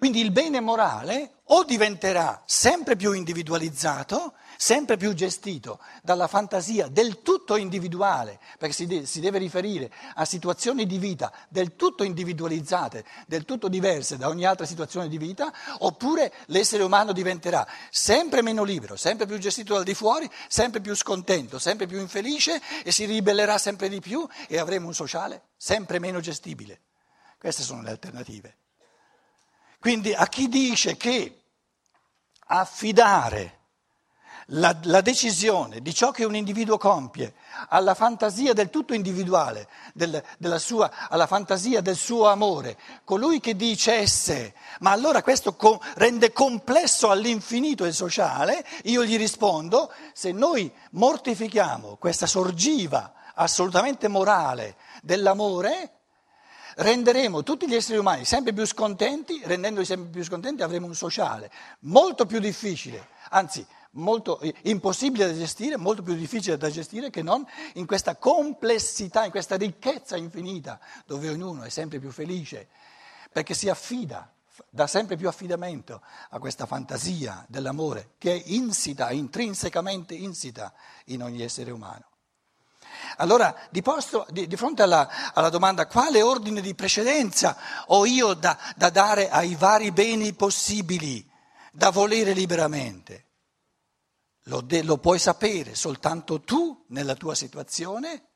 Quindi il bene morale o diventerà sempre più individualizzato, sempre più gestito dalla fantasia del tutto individuale, perché si deve riferire a situazioni di vita del tutto individualizzate, del tutto diverse da ogni altra situazione di vita, oppure l'essere umano diventerà sempre meno libero, sempre più gestito dal di fuori, sempre più scontento, sempre più infelice e si ribellerà sempre di più e avremo un sociale sempre meno gestibile. Queste sono le alternative. Quindi a chi dice che affidare la decisione di ciò che un individuo compie alla fantasia del tutto individuale, alla fantasia del suo amore, colui che dicesse, ma allora questo rende complesso all'infinito il sociale, io gli rispondo, se noi mortifichiamo questa sorgiva assolutamente morale dell'amore, renderemo tutti gli esseri umani sempre più scontenti, rendendoli sempre più scontenti avremo un sociale molto più difficile, anzi molto impossibile da gestire, molto più difficile da gestire che non in questa complessità, in questa ricchezza infinita, dove ognuno è sempre più felice, perché si affida, dà sempre più affidamento a questa fantasia dell'amore che è insita, intrinsecamente insita in ogni essere umano. Allora, di fronte alla domanda quale ordine di precedenza ho io da dare ai vari beni possibili, da volere liberamente, lo puoi sapere soltanto tu nella tua situazione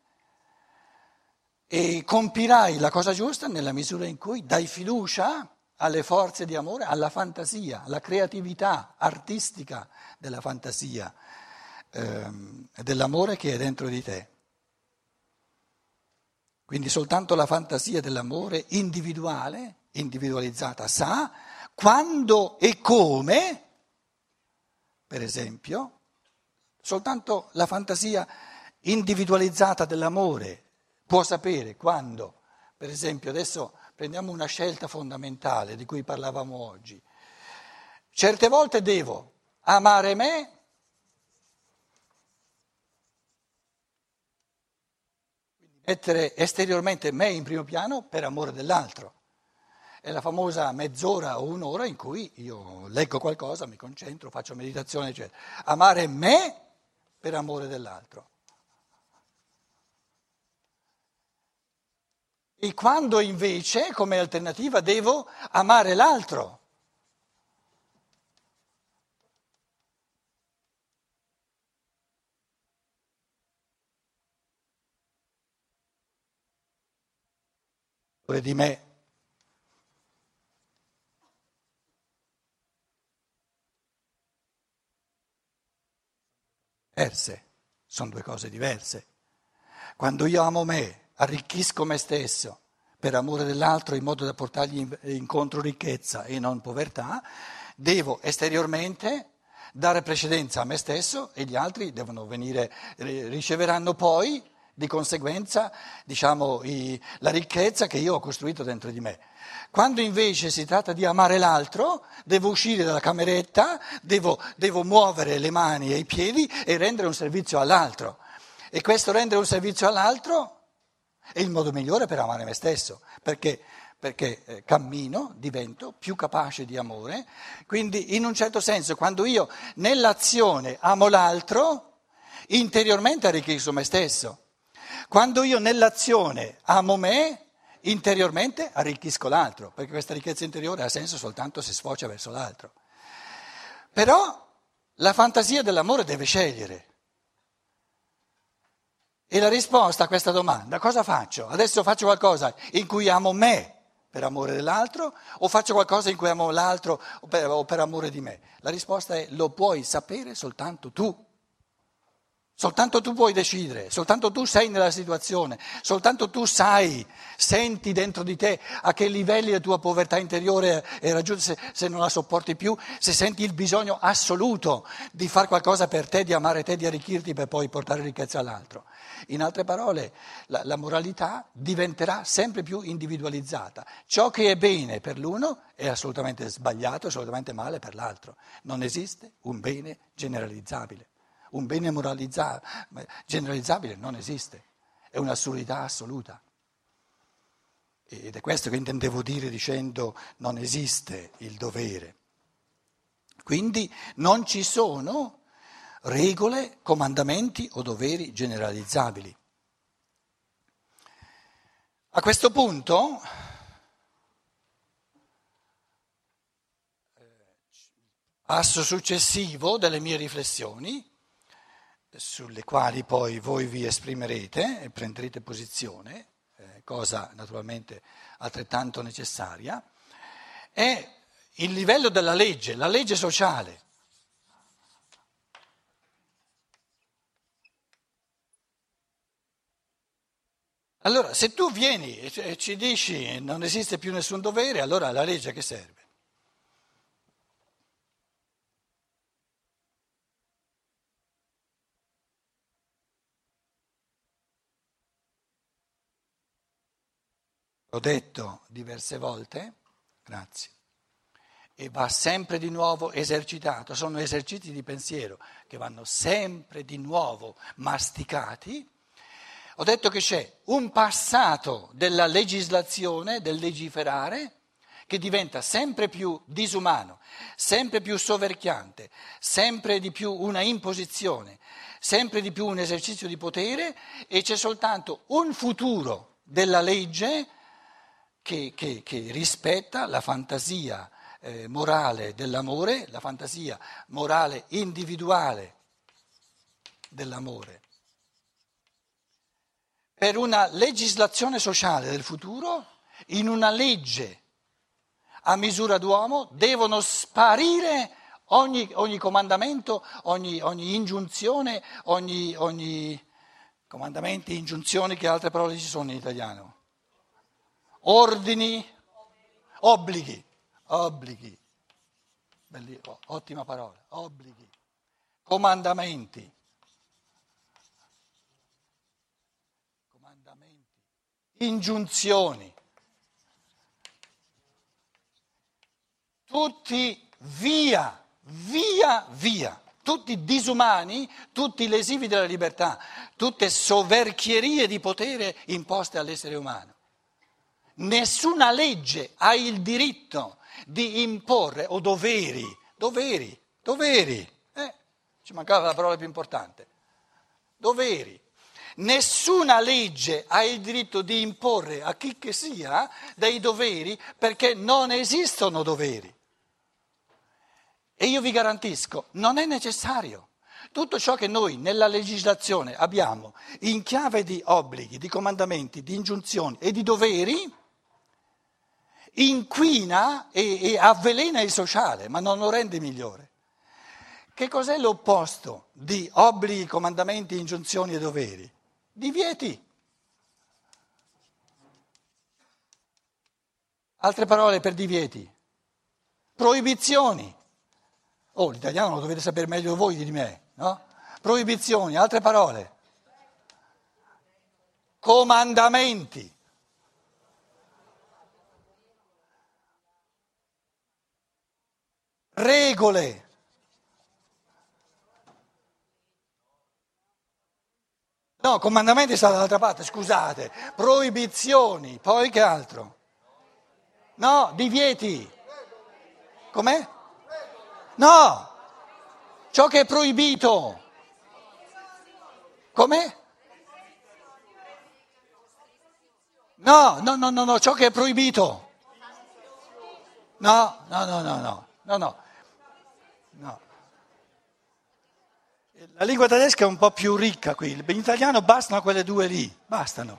e compirai la cosa giusta nella misura in cui dai fiducia alle forze di amore, alla fantasia, alla creatività artistica della fantasia, dell'amore che è dentro di te. Quindi soltanto la fantasia dell'amore individuale, individualizzata, sa quando e come, per esempio, soltanto la fantasia individualizzata dell'amore può sapere quando, per esempio, adesso prendiamo una scelta fondamentale di cui parlavamo oggi. Certe volte devo amare me, mettere esteriormente me in primo piano per amore dell'altro. È la famosa mezz'ora o un'ora in cui io leggo qualcosa, mi concentro, faccio meditazione, eccetera. Amare me per amore dell'altro. E quando invece, come alternativa, devo amare l'altro. Di me. Diverse, sono due cose diverse. Quando io amo me, arricchisco me stesso per amore dell'altro in modo da portargli incontro ricchezza e non povertà, devo esteriormente dare precedenza a me stesso e gli altri devono venire, riceveranno poi di conseguenza, diciamo, la ricchezza che io ho costruito dentro di me. Quando invece si tratta di amare l'altro, devo uscire dalla cameretta, devo muovere le mani e i piedi e rendere un servizio all'altro. E questo rendere un servizio all'altro è il modo migliore per amare me stesso, perché cammino, divento più capace di amore. Quindi in un certo senso quando io nell'azione amo l'altro, interiormente arricchisco me stesso. Quando io nell'azione amo me, interiormente arricchisco l'altro, perché questa ricchezza interiore ha senso soltanto se sfocia verso l'altro. Però la fantasia dell'amore deve scegliere. E la risposta a questa domanda, cosa faccio? Adesso faccio qualcosa in cui amo me per amore dell'altro o faccio qualcosa in cui amo l'altro o per amore di me? La risposta è lo puoi sapere soltanto tu. Soltanto tu puoi decidere, soltanto tu sei nella situazione, soltanto tu sai, senti dentro di te a che livelli la tua povertà interiore è raggiunta, se non la sopporti più, se senti il bisogno assoluto di fare qualcosa per te, di amare te, di arricchirti per poi portare ricchezza all'altro. In altre parole, la moralità diventerà sempre più individualizzata. Ciò che è bene per l'uno è assolutamente sbagliato, assolutamente male per l'altro. Non esiste un bene generalizzabile. Un bene generalizzabile non esiste, è un'assurdità assoluta. Ed è questo che intendevo dire dicendo non esiste il dovere. Quindi non ci sono regole, comandamenti o doveri generalizzabili. A questo punto passo successivo delle mie riflessioni, sulle quali poi voi vi esprimerete e prenderete posizione, cosa naturalmente altrettanto necessaria, è il livello della legge, la legge sociale. Allora, se tu vieni e ci dici non esiste più nessun dovere, allora la legge a che serve? L'ho detto diverse volte, grazie, e va sempre di nuovo esercitato, sono esercizi di pensiero che vanno sempre di nuovo masticati. Ho detto che c'è un passato della legislazione, del legiferare, che diventa sempre più disumano, sempre più soverchiante, sempre di più una imposizione, sempre di più un esercizio di potere e c'è soltanto un futuro della legge che rispetta la fantasia morale dell'amore, la fantasia morale individuale dell'amore. Per una legislazione sociale del futuro, in una legge a misura d'uomo, devono sparire ogni comandamento, ogni ingiunzione, ogni comandamenti, ingiunzioni, che altre parole ci sono in italiano? Ordini, obblighi, ottima parola, obblighi, comandamenti, ingiunzioni, tutti via, tutti disumani, tutti lesivi della libertà, tutte soverchierie di potere imposte all'essere umano. Nessuna legge ha il diritto di imporre, o doveri, ci mancava la parola più importante, doveri. Nessuna legge ha il diritto di imporre a chi che sia dei doveri perché non esistono doveri. E io vi garantisco, non è necessario. Tutto ciò che noi nella legislazione abbiamo in chiave di obblighi, di comandamenti, di ingiunzioni e di doveri, inquina e avvelena il sociale, ma non lo rende migliore. Che cos'è l'opposto di obblighi, comandamenti, ingiunzioni e doveri? Divieti. Altre parole per divieti. Proibizioni. Oh, l'italiano lo dovete sapere meglio voi di me, no? Proibizioni, altre parole. Comandamenti. Regole. No, comandamenti sta dall'altra parte, scusate. Proibizioni, poi che altro? No, divieti. Com'è? No, ciò che è proibito. Com'è? No, ciò che è proibito. No. La lingua tedesca è un po' più ricca qui, in italiano bastano quelle due lì, bastano.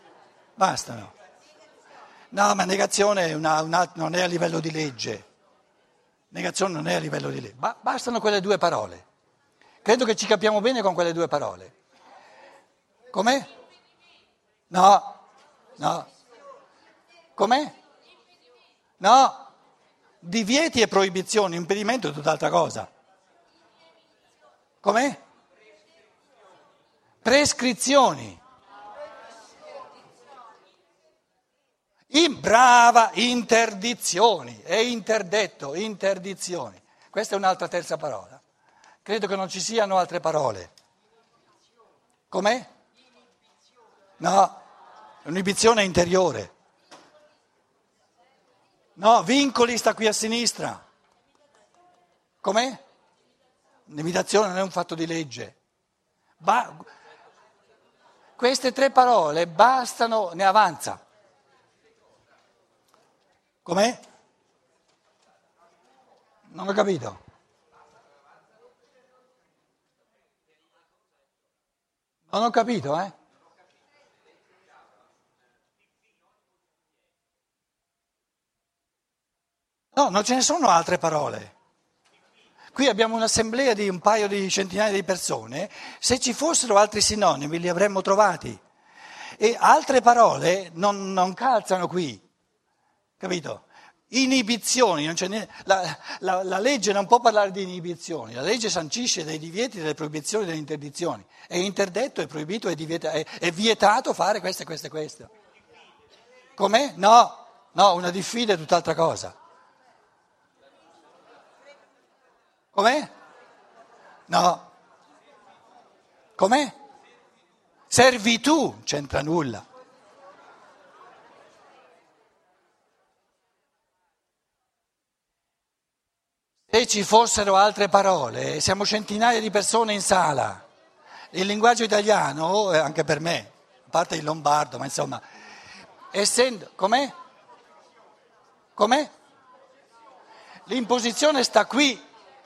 No, ma negazione non è a livello di legge, negazione non è a livello di legge, bastano quelle due parole. Credo che ci capiamo bene con quelle due parole. Com'è? No. Com'è? No. Divieti e proibizioni, impedimento è tutt'altra cosa. Com'è? Prescrizioni. Brava, interdizioni, è interdetto, interdizioni. Questa è un'altra terza parola. Credo che non ci siano altre parole. Com'è? No, l'inibizione è interiore. No, vincoli sta qui a sinistra. Com'è? L'imitazione non è un fatto di legge. Queste 3 parole bastano, ne avanza. Com'è? Non ho capito. Non ho capito, eh? No, non ce ne sono altre parole. Qui abbiamo un'assemblea di un paio di centinaia di persone, se ci fossero altri sinonimi li avremmo trovati. E altre parole non calzano qui, capito? Inibizioni, non c'è la legge non può parlare di inibizioni, la legge sancisce dei divieti, delle proibizioni, delle interdizioni. È interdetto, è proibito, è vietato fare questo e questo e questo. Com'è? No, una diffida è tutt'altra cosa. Com'è? No. Com'è? Servitù, c'entra nulla. Se ci fossero altre parole, siamo centinaia di persone in sala. Il linguaggio italiano, anche per me, a parte il lombardo, ma insomma, essendo... Com'è? Com'è? L'imposizione sta qui.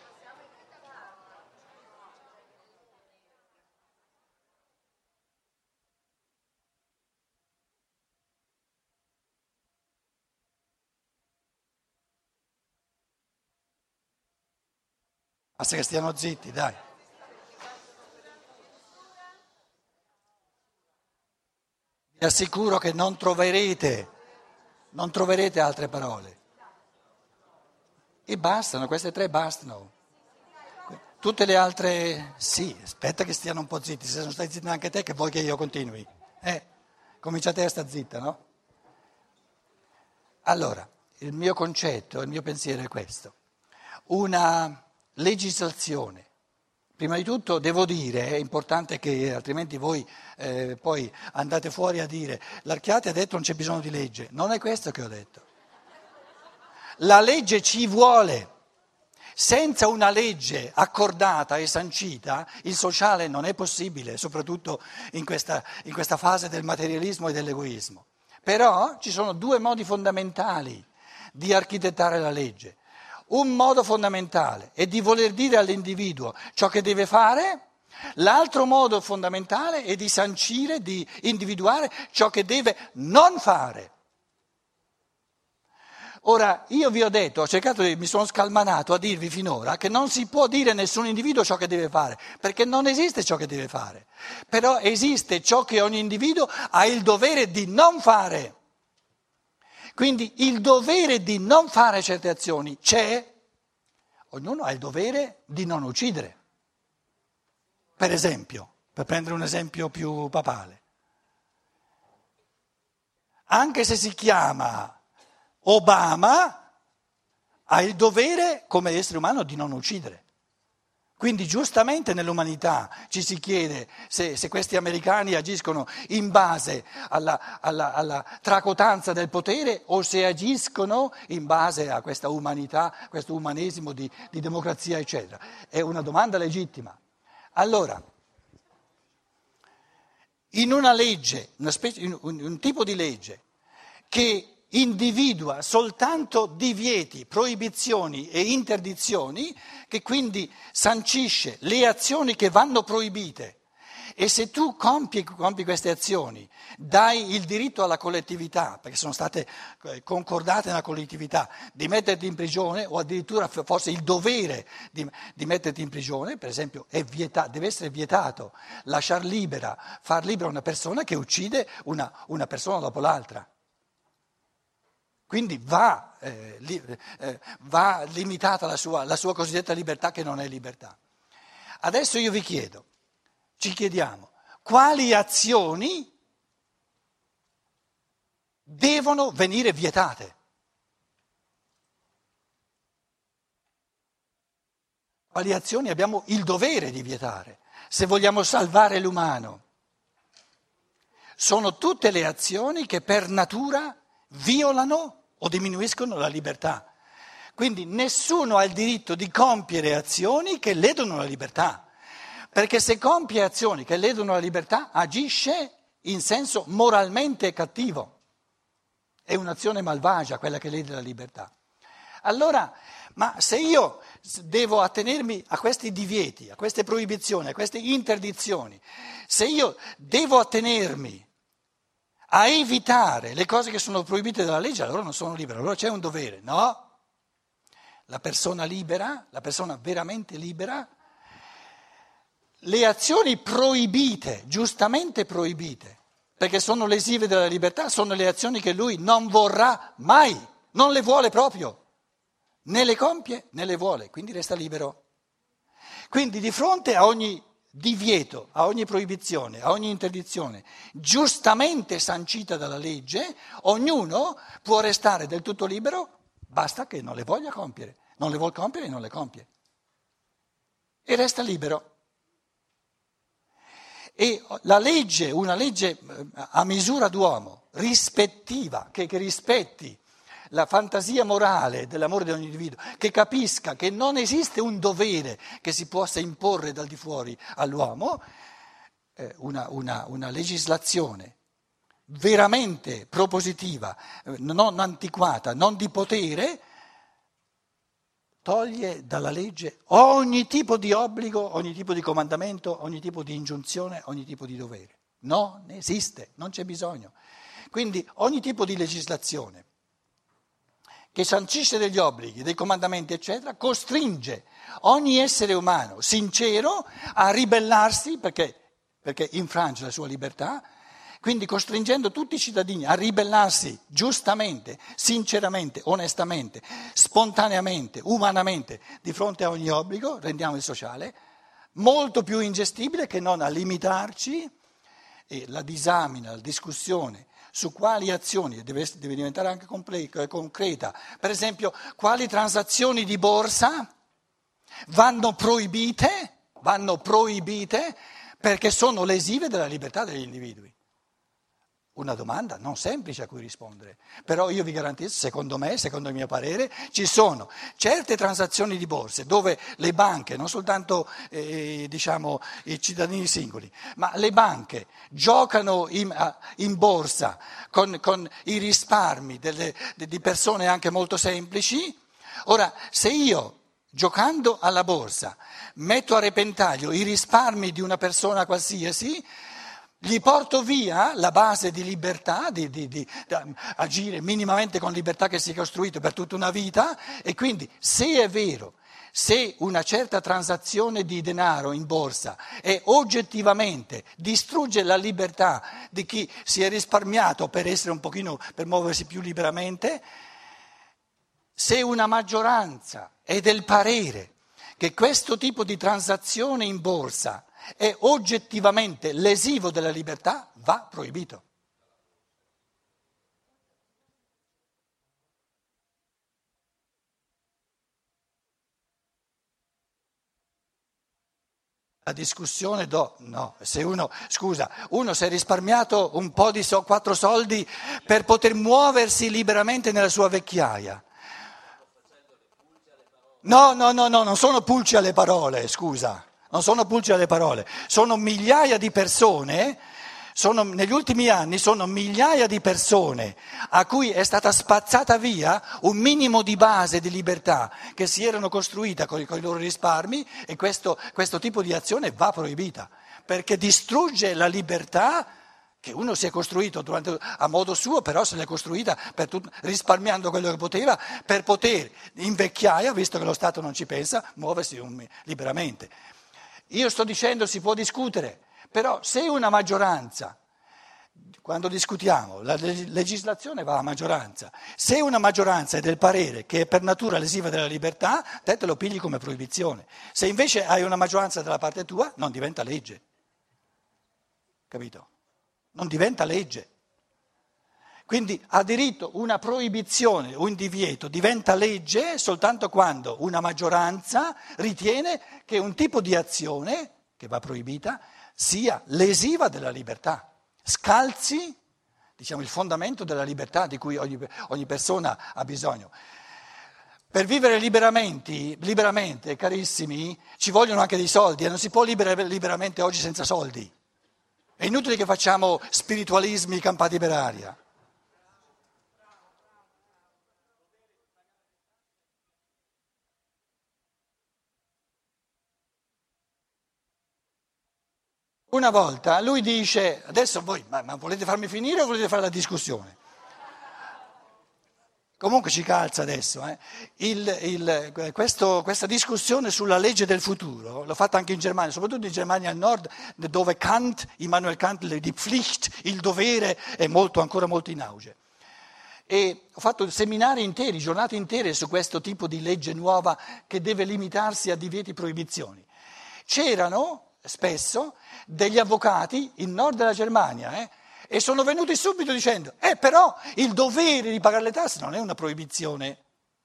Basta che stiano zitti, dai. Vi assicuro che non troverete altre parole. E bastano, queste 3 bastano. Tutte le altre, sì, aspetta che stiano un po' zitti, se non stai zitta anche te che vuoi che io continui. Comincia te a sta zitta, no? Allora, il mio concetto, il mio pensiero è questo. Una legislazione. Prima di tutto devo dire, è importante che altrimenti voi poi andate fuori a dire l'Archiati ha detto non c'è bisogno di legge, non è questo che ho detto. La legge ci vuole, senza una legge accordata e sancita il sociale non è possibile, soprattutto in questa fase del materialismo e dell'egoismo. Però ci sono 2 modi fondamentali di architettare la legge. Un modo fondamentale è di voler dire all'individuo ciò che deve fare, l'altro modo fondamentale è di sancire, di individuare ciò che deve non fare. Ora, io vi ho detto, mi sono scalmanato a dirvi finora che non si può dire a nessun individuo ciò che deve fare, perché non esiste ciò che deve fare, però esiste ciò che ogni individuo ha il dovere di non fare. Quindi il dovere di non fare certe azioni c'è, ognuno ha il dovere di non uccidere. Per esempio, per prendere un esempio più papale, anche se si chiama Obama, ha il dovere come essere umano di non uccidere. Quindi giustamente nell'umanità ci si chiede se questi americani agiscono in base alla tracotanza del potere o se agiscono in base a questa umanità, questo umanesimo di democrazia, eccetera. È una domanda legittima. Allora, in una legge, un tipo di legge che individua soltanto divieti, proibizioni e interdizioni, che quindi sancisce le azioni che vanno proibite. E se tu compi queste azioni, dai il diritto alla collettività, perché sono state concordate nella collettività, di metterti in prigione o addirittura forse il dovere di metterti in prigione, per esempio deve essere vietato far libera una persona che uccide una persona dopo l'altra. Quindi va limitata la sua cosiddetta libertà che non è libertà. Adesso io vi chiedo, ci chiediamo, quali azioni devono venire vietate? Quali azioni abbiamo il dovere di vietare se vogliamo salvare l'umano? Sono tutte le azioni che per natura violano o diminuiscono la libertà. Quindi nessuno ha il diritto di compiere azioni che ledono la libertà, perché se compie azioni che ledono la libertà agisce in senso moralmente cattivo. È un'azione malvagia quella che lede la libertà. Allora, ma se io devo attenermi a questi divieti, a queste proibizioni, a queste interdizioni, se io devo attenermi a evitare le cose che sono proibite dalla legge, allora non sono libero, allora c'è un dovere, no? La persona libera, la persona veramente libera, le azioni proibite, giustamente proibite, perché sono lesive della libertà, sono le azioni che lui non vorrà mai, non le vuole proprio, né le compie né le vuole, quindi resta libero. Quindi di fronte a ogni divieto, a ogni proibizione, a ogni interdizione, giustamente sancita dalla legge, ognuno può restare del tutto libero, basta che non le voglia compiere, non le vuol compiere e non le compie. E resta libero. E la legge, una legge a misura d'uomo, rispettiva, che rispetti la fantasia morale dell'amore di ogni individuo, che capisca che non esiste un dovere che si possa imporre dal di fuori all'uomo, una legislazione veramente propositiva, non antiquata, non di potere, toglie dalla legge ogni tipo di obbligo, ogni tipo di comandamento, ogni tipo di ingiunzione, ogni tipo di dovere. Non esiste, non c'è bisogno. Quindi ogni tipo di legislazione che sancisce degli obblighi, dei comandamenti, eccetera, costringe ogni essere umano sincero a ribellarsi perché infrange la sua libertà. Quindi costringendo tutti i cittadini a ribellarsi giustamente, sinceramente, onestamente, spontaneamente, umanamente di fronte a ogni obbligo, rendiamo il sociale molto più ingestibile che non a limitarci e la disamina, la discussione su quali azioni, deve diventare anche concreta, per esempio quali transazioni di borsa vanno proibite perché sono lesive della libertà degli individui. Una domanda non semplice a cui rispondere, però io vi garantisco, secondo me, secondo il mio parere, ci sono certe transazioni di borse dove le banche, non soltanto diciamo i cittadini singoli, ma le banche giocano in borsa con i risparmi di persone anche molto semplici. Ora, se io giocando alla borsa metto a repentaglio i risparmi di una persona qualsiasi, gli porto via la base di libertà, di agire minimamente con libertà che si è costruito per tutta una vita, e quindi se è vero, se una certa transazione di denaro in borsa è oggettivamente distrugge la libertà di chi si è risparmiato per essere un pochino, per muoversi più liberamente, se una maggioranza è del parere che questo tipo di transazione in borsa è oggettivamente lesivo della libertà, va proibito. La discussione se uno si è risparmiato un po' di 4 soldi per poter muoversi liberamente nella sua vecchiaia. No, non sono pulci alle parole, scusa. Non sono pulci alle parole, sono migliaia di persone, negli ultimi anni sono migliaia di persone a cui è stata spazzata via un minimo di base di libertà che si erano costruite con i loro risparmi, e questo tipo di azione va proibita, perché distrugge la libertà che uno si è costruito a modo suo, però se l'è costruita risparmiando quello che poteva per poter in vecchiaia, visto che lo Stato non ci pensa, muoversi liberamente. Io sto dicendo si può discutere, però se una maggioranza, quando discutiamo, la legislazione va a maggioranza, se una maggioranza è del parere che è per natura lesiva della libertà, te lo pigli come proibizione. Se invece hai una maggioranza dalla parte tua, non diventa legge. Capito? Non diventa legge. Quindi ha diritto una proibizione, un divieto diventa legge soltanto quando una maggioranza ritiene che un tipo di azione, che va proibita, sia lesiva della libertà, scalzi diciamo il fondamento della libertà di cui ogni persona ha bisogno. Per vivere liberamente, carissimi, ci vogliono anche dei soldi e non si può vivere liberamente oggi senza soldi. È inutile che facciamo spiritualismi campati per aria. Una volta lui dice, adesso voi, ma volete farmi finire o volete fare la discussione? Comunque ci calza adesso. Questa discussione sulla legge del futuro l'ho fatta anche in Germania, soprattutto in Germania al nord, dove Immanuel Kant, die Pflicht, il dovere è ancora molto in auge. E ho fatto seminari interi, giornate intere su questo tipo di legge nuova che deve limitarsi a divieti e proibizioni. C'erano spesso degli avvocati in nord della Germania, e sono venuti subito dicendo, però il dovere di pagare le tasse non è una proibizione.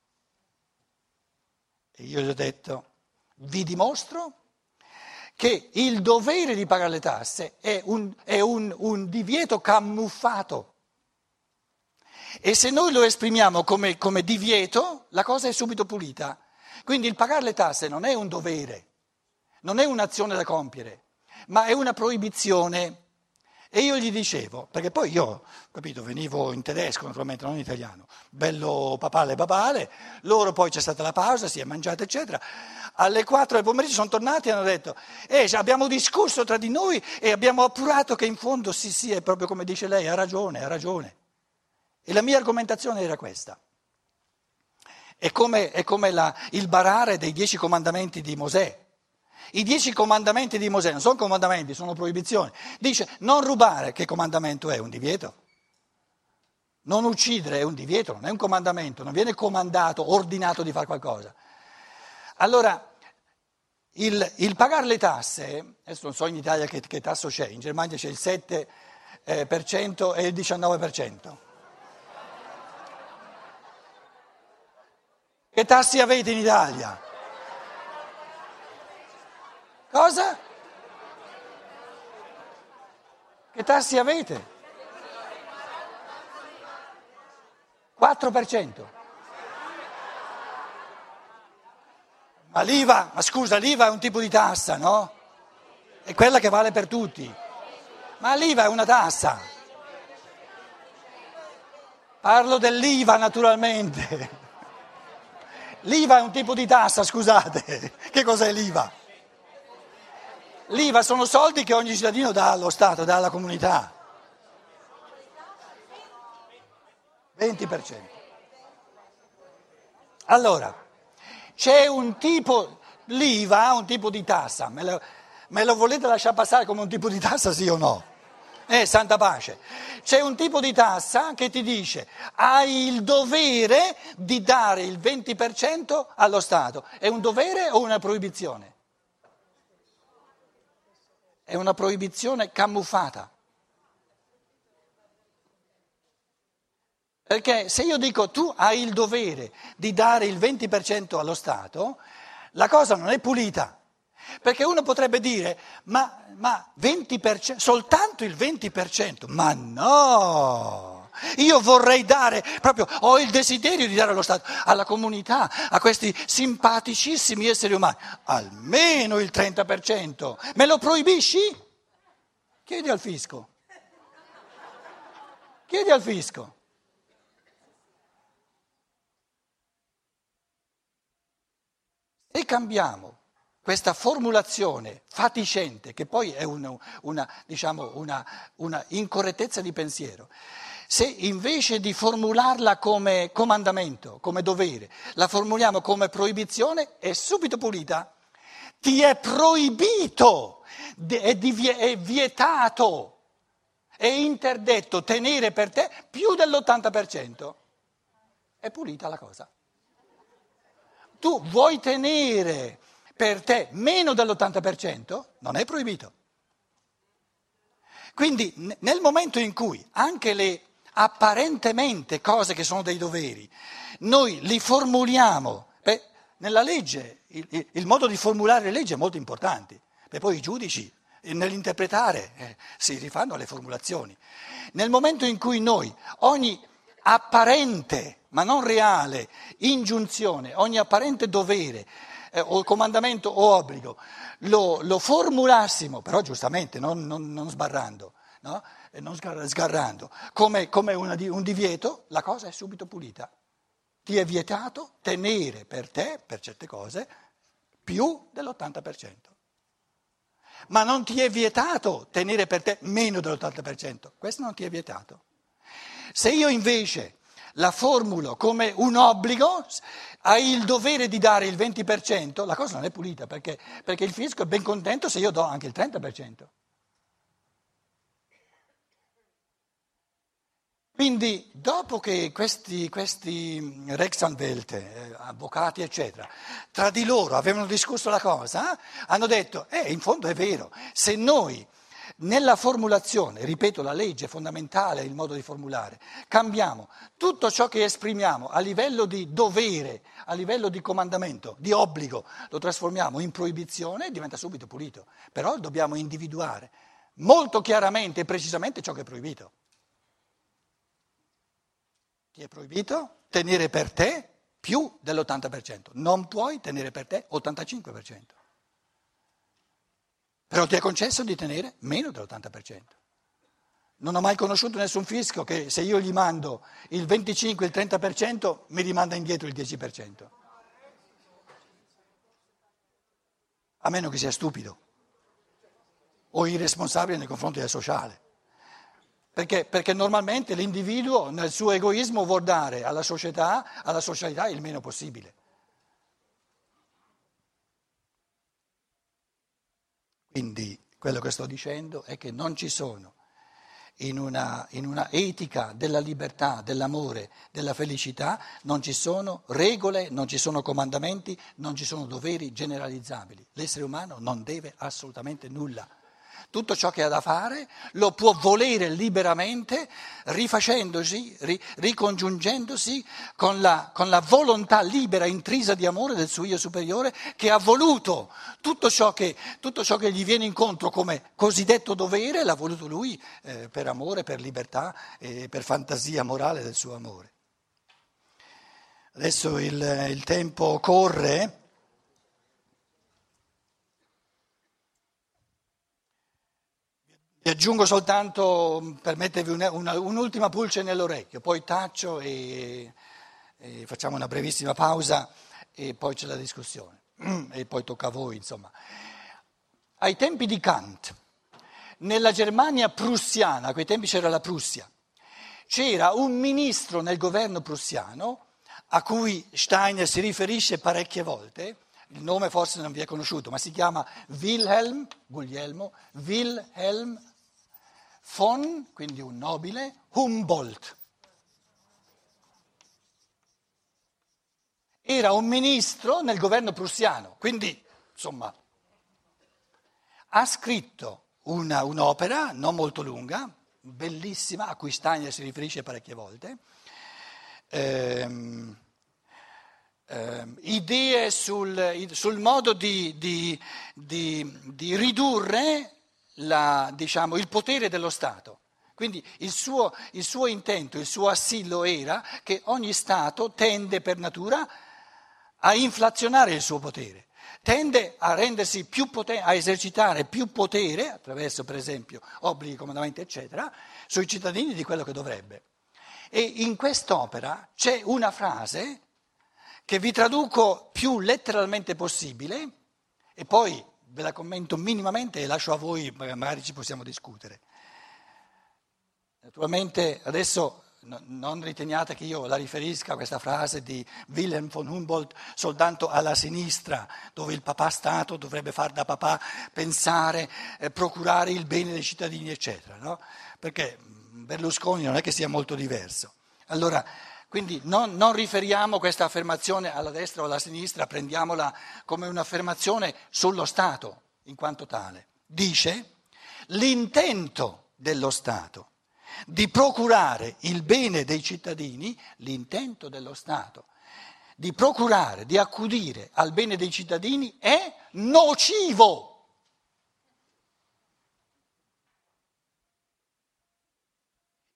E io gli ho detto, vi dimostro che il dovere di pagare le tasse è un divieto camuffato. E se noi lo esprimiamo come divieto, la cosa è subito pulita. Quindi il pagare le tasse non è un dovere, non è un'azione da compiere, ma è una proibizione. E io gli dicevo, perché poi io, capito, venivo in tedesco naturalmente, non in italiano, bello papale, loro poi c'è stata la pausa, si è mangiato eccetera, alle 4 del pomeriggio sono tornati e hanno detto, abbiamo discusso tra di noi e abbiamo appurato che in fondo sì, è proprio come dice lei, ha ragione. E la mia argomentazione era questa. È come il barare dei 10 comandamenti di Mosè. I 10 comandamenti di Mosè non sono comandamenti, sono proibizioni. Dice non rubare, che comandamento è? Un divieto. Non uccidere è un divieto, non è un comandamento, non viene comandato, ordinato di fare qualcosa. Allora, il pagare le tasse, adesso non so in Italia che tasso c'è, in Germania c'è il 7% e il 19%. Che tassi avete in Italia? Cosa? Che tassi avete? 4%. Ma l'IVA è un tipo di tassa, no? È quella che vale per tutti. Ma l'IVA è una tassa. Parlo dell'IVA naturalmente. L'IVA è un tipo di tassa, scusate. Che cos'è l'IVA? L'IVA sono soldi che ogni cittadino dà allo Stato, dà alla comunità. 20%. Allora, c'è un tipo, l'IVA è un tipo di tassa, me lo volete lasciare passare come un tipo di tassa, sì o no? Santa pace. C'è un tipo di tassa che ti dice hai il dovere di dare il 20% allo Stato. È un dovere o una proibizione? È una proibizione camuffata. Perché se io dico tu hai il dovere di dare il 20% allo Stato, la cosa non è pulita. Perché uno potrebbe dire ma 20%, soltanto il 20%, ma no! Io vorrei dare, proprio ho il desiderio di dare allo Stato, alla comunità, a questi simpaticissimi esseri umani, almeno il 30%. Me lo proibisci? Chiedi al fisco. Se cambiamo questa formulazione fatiscente, che poi è una incorrettezza di pensiero, se invece di formularla come comandamento, come dovere, la formuliamo come proibizione, è subito pulita. Ti è proibito, è vietato, è interdetto tenere per te più dell'80%. È pulita la cosa. Tu vuoi tenere per te meno dell'80%? Non è proibito. Quindi nel momento in cui anche le apparentemente cose che sono dei doveri, noi li formuliamo, nella legge, il modo di formulare le leggi è molto importante, perché poi i giudici nell'interpretare si rifanno alle formulazioni. Nel momento in cui noi ogni apparente, ma non reale, ingiunzione, ogni apparente dovere o comandamento o obbligo lo formulassimo, però giustamente, non sbarrando, no? Non sgarrando, come un divieto, la cosa è subito pulita. Ti è vietato tenere per te, per certe cose, più dell'80%. Ma non ti è vietato tenere per te meno dell'80%. Questo non ti è vietato. Se io invece la formulo come un obbligo, hai il dovere di dare il 20%, la cosa non è pulita, perché il fisco è ben contento se io do anche il 30%. Quindi, dopo che questi Rechtsanwälte, avvocati, eccetera, tra di loro avevano discusso la cosa, hanno detto, in fondo è vero, se noi nella formulazione, ripeto, la legge fondamentale, il modo di formulare, cambiamo tutto ciò che esprimiamo a livello di dovere, a livello di comandamento, di obbligo, lo trasformiamo in proibizione e diventa subito pulito. Però dobbiamo individuare molto chiaramente e precisamente ciò che è proibito. Ti è proibito tenere per te più dell'80%, non puoi tenere per te 85%. Però ti è concesso di tenere meno dell'80%. Non ho mai conosciuto nessun fisco che se io gli mando il 25, il 30% mi rimanda indietro il 10%. A meno che sia stupido o irresponsabile nei confronti del sociale. Perché normalmente l'individuo nel suo egoismo vuol dare alla società il meno possibile. Quindi quello che sto dicendo è che non ci sono in una etica della libertà, dell'amore, della felicità, non ci sono regole, non ci sono comandamenti, non ci sono doveri generalizzabili. L'essere umano non deve assolutamente nulla. Tutto ciò che ha da fare lo può volere liberamente, rifacendosi, ricongiungendosi con la volontà libera, intrisa di amore del suo io superiore, che ha voluto tutto ciò che gli viene incontro come cosiddetto dovere, l'ha voluto lui per amore, per libertà e per fantasia morale del suo amore. Adesso il tempo corre. Vi aggiungo soltanto, permettevi un'ultima pulce nell'orecchio, poi taccio e facciamo una brevissima pausa e poi c'è la discussione e poi tocca a voi, insomma. Ai tempi di Kant, nella Germania prussiana, a quei tempi c'era la Prussia, c'era un ministro nel governo prussiano a cui Steiner si riferisce parecchie volte. Il nome forse non vi è conosciuto, ma si chiama Wilhelm von, quindi un nobile, Humboldt. Era un ministro nel governo prussiano, quindi, insomma, ha scritto un'opera non molto lunga, bellissima, a cui Steiner si riferisce parecchie volte, idee sul modo di ridurre il potere dello Stato. Quindi il suo intento, il suo assillo era che ogni Stato tende per natura a inflazionare il suo potere, tende a rendersi più potente, a esercitare più potere, attraverso per esempio obblighi, comandamenti, eccetera, sui cittadini di quello che dovrebbe. E in quest'opera c'è una frase che vi traduco più letteralmente possibile e poi ve la commento minimamente e lascio a voi, magari ci possiamo discutere. Naturalmente adesso non riteniate che io la riferisca a questa frase di Wilhelm von Humboldt soltanto alla sinistra, dove il papà Stato dovrebbe far da papà, pensare, procurare il bene dei cittadini, eccetera, no? Perché Berlusconi non è che sia molto diverso. Allora, quindi non riferiamo questa affermazione alla destra o alla sinistra, prendiamola come un'affermazione sullo Stato in quanto tale. Dice l'intento dello Stato di procurare il bene dei cittadini, l'intento dello Stato di procurare, di accudire al bene dei cittadini è nocivo.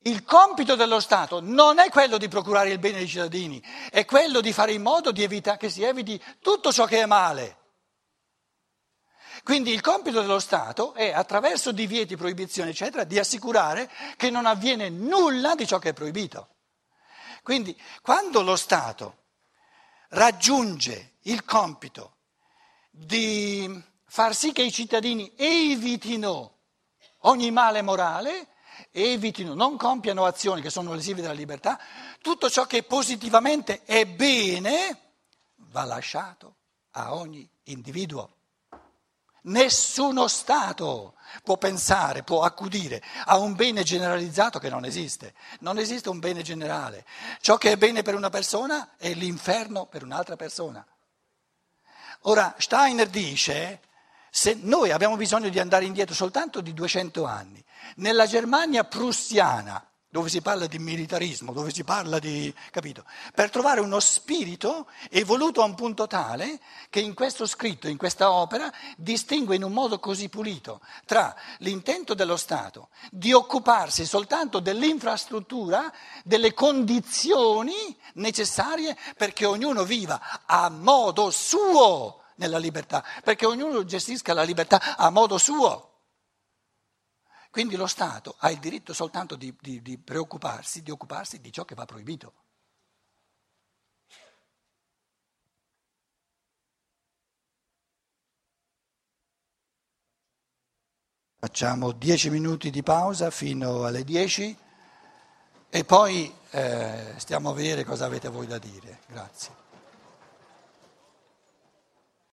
Il compito dello Stato non è quello di procurare il bene dei cittadini, è quello di fare in modo di evitare che si eviti tutto ciò che è male. Quindi il compito dello Stato è, attraverso divieti, proibizioni, eccetera, di assicurare che non avviene nulla di ciò che è proibito. Quindi quando lo Stato raggiunge il compito di far sì che i cittadini evitino ogni male morale, evitino, non compiano azioni che sono lesive della libertà, tutto ciò che positivamente è bene va lasciato a ogni individuo. Nessuno Stato può pensare, può accudire a un bene generalizzato che non esiste. Non esiste un bene generale. Ciò che è bene per una persona è l'inferno per un'altra persona. Ora, Steiner dice, se noi abbiamo bisogno di andare indietro soltanto di 200 anni, nella Germania prussiana, dove si parla di militarismo, dove si parla di, capito, per trovare uno spirito evoluto a un punto tale che in questo scritto, in questa opera, distingue in un modo così pulito tra l'intento dello Stato di occuparsi soltanto dell'infrastruttura, delle condizioni necessarie perché ognuno viva a modo suo nella libertà, perché ognuno gestisca la libertà a modo suo. Quindi lo Stato ha il diritto soltanto di preoccuparsi, di occuparsi di ciò che va proibito. Facciamo 10 minuti di pausa fino alle 10 e poi stiamo a vedere cosa avete voi da dire. Grazie.